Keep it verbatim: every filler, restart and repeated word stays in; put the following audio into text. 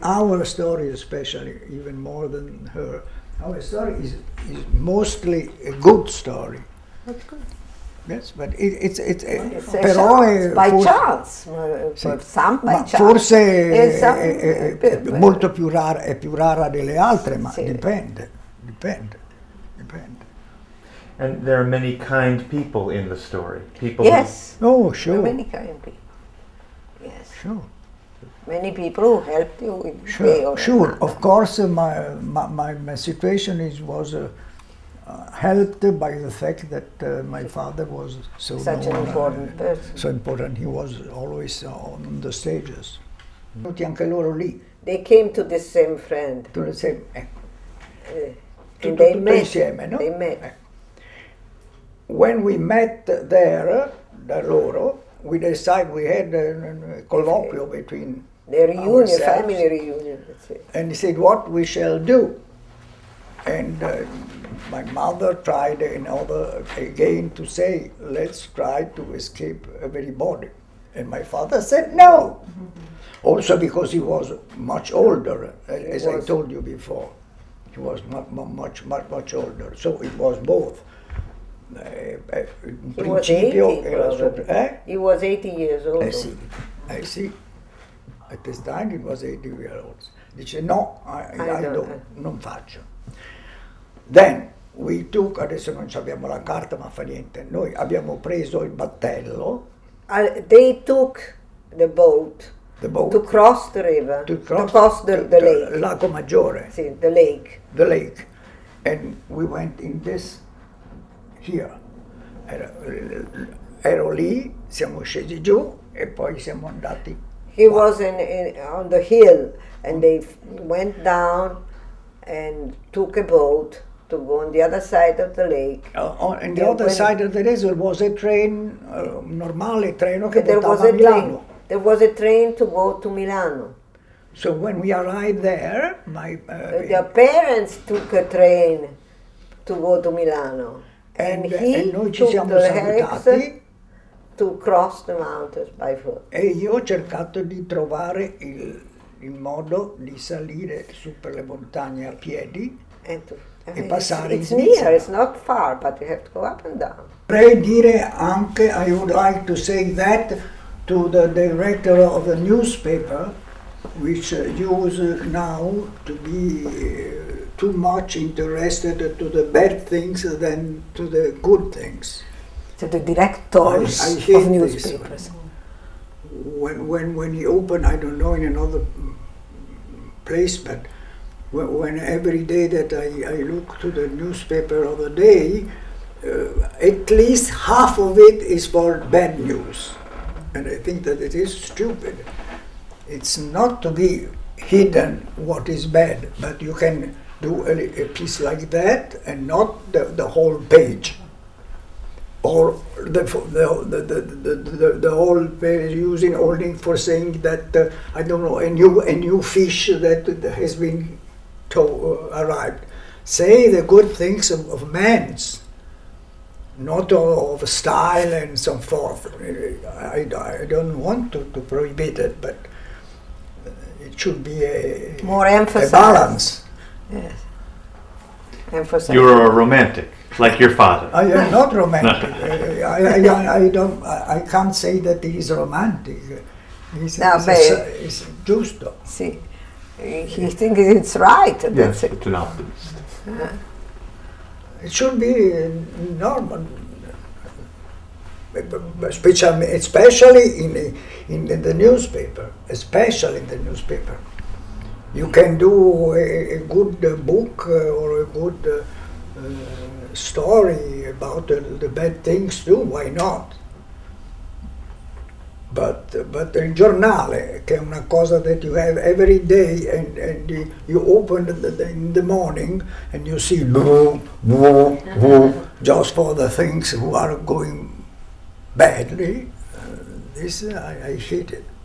our story, especially, even more than her, our story is, is mostly a good story. That's good. Yes, but it, it's, it's, It's eh, a però chance, è by forse, chance, uh, sì, for some by ma chance. forse And è, some, è- è uh, molto più rara, è più rara delle altre, ma Sì. dipende, dipende, dipende. And there are many kind people in the story. People Yes, Oh, sure, many kind of people. Yes, sure. many people who helped you in this way Sure, or sure. another. Of course, uh, my, my, my, my situation is, was uh, uh, helped by the fact that uh, my father was so Such an known, important uh, person. so important. He was always on the stages. Tutti anche loro lì, They came to the same friend. tu le sai, ecco, Uh, tutto, and they tutto met. insieme, no? They met. Ecco. When we met there, da loro, we decided we had a, a colloquio between The reunion, ourselves. family reunion, that's it. And he said, what we shall do. And uh, my mother tried another again to say, let's try to escape everybody. And my father said no. Mm-hmm. Also because he was much older, as I was. told you before. He was much, much, much, much older. So it was both. Uh, uh, in He was principio eighty, era probably. sopra- eh? He was eighty years old. I see, I see. At this time it was eighty years old. Dice no, I, I, I I don't- don't, non faccio. Then we took, adesso non abbiamo la carta ma fa niente, noi abbiamo preso il battello, Uh, they took the boat the boat, to cross the river, to cross, the, to- the to lake. Lago Maggiore, See, the lake. the lake. And we went in this, here. Ero, ero lì, siamo scesi giù e poi siamo andati. He qua. was in, in on the hill, and they f- went down and took a boat to go on the other side of the lake. Uh, on, on the Yeah, other when- side of the desert was a train, uh, normale treno che There was portava a a train. Milano. There was a train to go to Milano. So when we arrived there, my uh, Uh, Their parents took a train to go to Milano, and, and, he e noi ci took siamo the Rex salutati to cross the mountains by foot. e io ho cercato di trovare il, il modo di salire su per le montagne a piedi. And to, E it's, passare in it's Svizzera. near, it's not far, but you have to go up and down. Vorrei dire anche, I would like to say that to the director of the newspaper, which uh, use uh, now to be uh, too much interested to the bad things than to the good things. To the directors I- I hate of this. newspapers. When, when, when he opened, I don't know, in another place, but when, when every day that I, I look to the newspaper of the day, uh, at least half of it is for bad news. And I think that it is stupid. It's not to be hidden what is bad, but you can do a, a piece like that and not the, the whole page. Or the, the, the, the, the, the, the whole page using only for saying that, uh, I don't know, a new, a new fish that has been to, uh, arrived. Say the good things of, of man's, not of, of style and so forth. I, I don't want to, to prohibit it, but it should be a, More a emphasized. balance. Yes. Emphasize. You're a romantic, like your father. I am not romantic. I, I, I don't. I can't say that he is romantic. He's, No, he's, but- a, he's giusto. See, he thinks it's right. That's Yes, it. it's an optimist. It should be normal, especially, especially in, in the newspaper. Especially in the newspaper, you can do a, a good uh, book uh, or a good uh, uh, story about uh, the bad things too. Why not? But, but il giornale, che è una cosa that you have every day, and, and you, you open the, the, in the morning and you see boo, boo, boo, just for the things who are going badly, uh, this uh, I, I hate it.